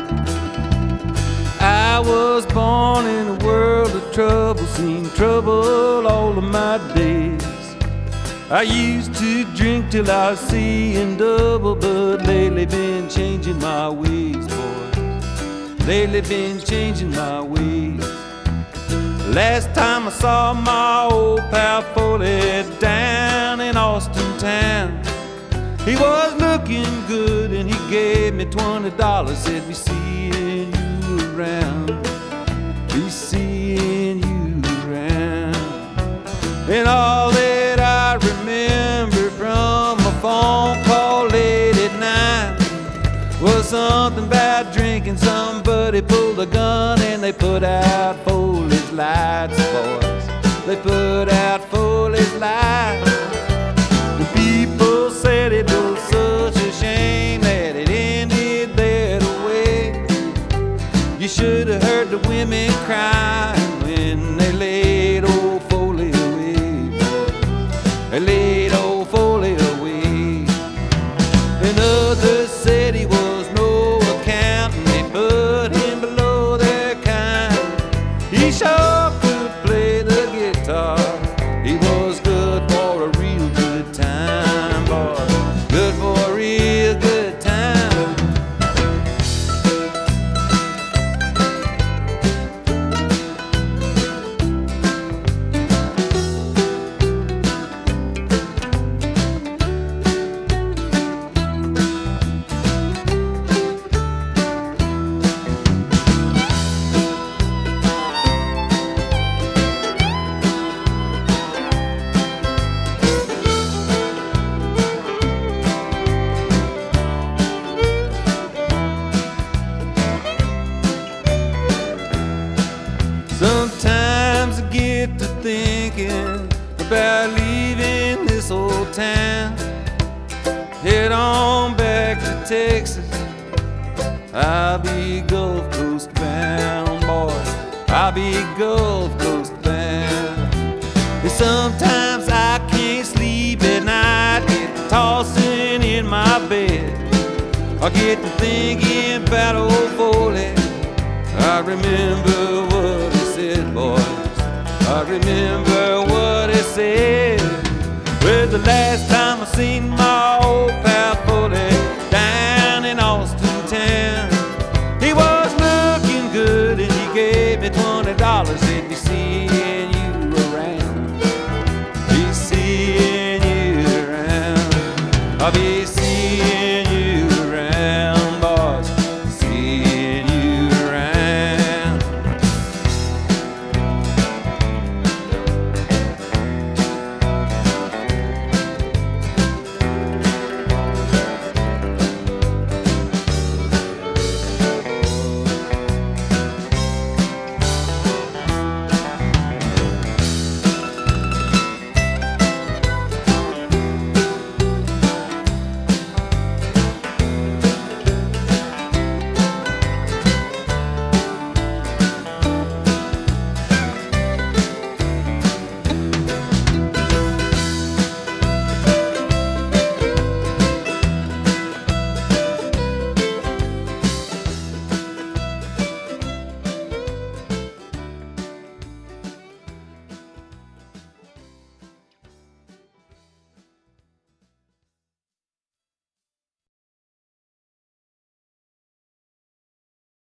I was born in a world of trouble, seen trouble all of my days. I used to drink till I was seeing double, but lately been changing my ways, boys. Lately been changing my ways. Last time I saw my old pal Foley down in Austin town, he was looking good and he gave me $20. Said, be seeing you around, be seeing you around. And all that I remember from a phone call late at night was something about drinking. Somebody pulled a gun and they put out Foley's lights, boys. They put out Foley's lights. The people said it was such a shame that it ended that way. You should have heard the women crying when they laid old Foley away, boy. They laid old Foley away. And others said he was no account and they put him below their kind. He sure could play the guitar. He was good for a real good time, boy. Good for a real good time. Sometimes I get to thinking about leaving this old town, head on back to Texas. I'll be Gulf Coast bound, boy. I'll be Gulf Coast bound. And sometimes I can't sleep at night, get tossing in my bed. I get to thinking about old Foley. I remember what he said, boys. I remember what he said. Well, the last time I seen my old pal Foley down in Austin town, he was looking good and he gave me $20.